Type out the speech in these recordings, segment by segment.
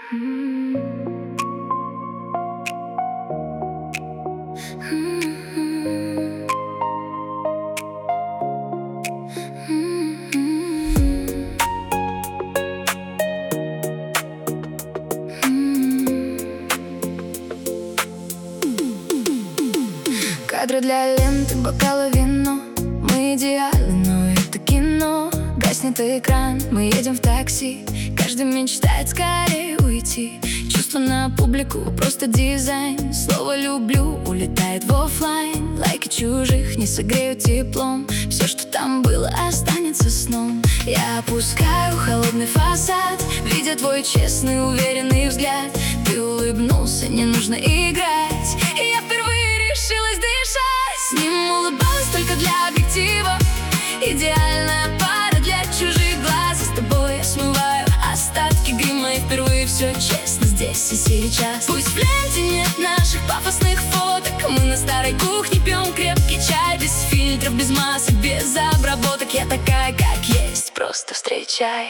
Кадры для ленты, бокалы, вино. Мы идеальны, но это кино. Гаснет экран, мы едем в такси. Каждый мечтает скорее уйти. Чувство на публику, просто дизайн. Слово «люблю» улетает в оффлайн. Лайки чужих не согреют теплом. Все, что там было, останется сном. Я опускаю холодный фасад, видя твой честный, уверенный взгляд. Ты улыбнулся, не нужно играть. И я впервые решилась дышать. С ним улыбалась только для объектива. Идеальная пара для чужих глаз. И с тобой я смываю остатки грима. И впервые все честно здесь и сейчас. Пусть в ленте нет наших пафосных фоток. Мы на старой кухне пьем крепкий чай. Без фильтров, без масок, без обработок. Я такая, как есть, просто встречая.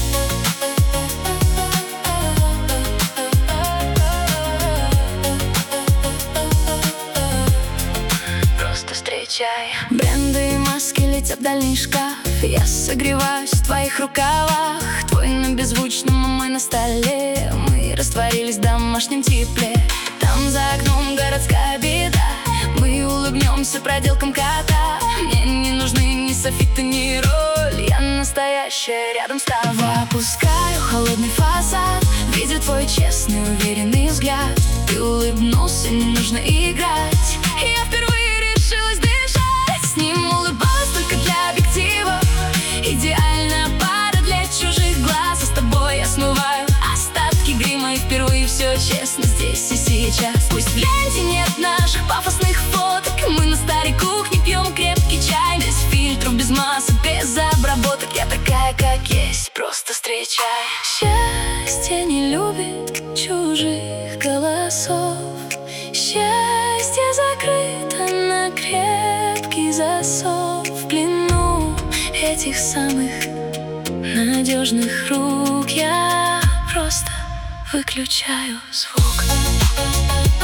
Бренды и маски летят в дальний шкаф. Я согреваюсь в твоих рукавах. Твой на беззвучном, а мой на столе. Мы растворились в домашнем тепле. Там за окном городская беда. Мы улыбнемся проделкам кота. Мне не нужны ни софиты, ни роль. Я настоящая рядом с тобой. Опускаю холодный фасад, видя твой честный, уверенный взгляд. Ты улыбнулся, не нужно играть. Я впервые решилась дышать. С ним улыбалась только для объектива. Идеальная пара для чужих глаз. А с тобой я смываю остатки грима. И впервые все честно здесь и сейчас. Пусть в ленте нет наших пафосных фоток. Мы на старой кухне пьем крепкий чай. Без фильтров, без масок, без обработок. Я такая, как есть, просто встречай. Счастье не любит чужих голосов. Счастье закрыто на крепкий засов. В плену этих самых надежных рук. Я просто выключаю звук.